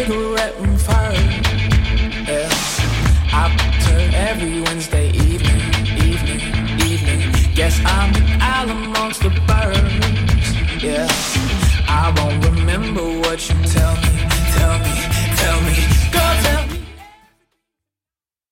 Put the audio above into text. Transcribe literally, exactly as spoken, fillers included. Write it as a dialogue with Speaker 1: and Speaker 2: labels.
Speaker 1: cigarette and fire. Yeah. I put her every Wednesday evening, evening, evening. Guess I'm an owl amongst the birds. Yeah. I won't remember what you tell me, tell me, tell me.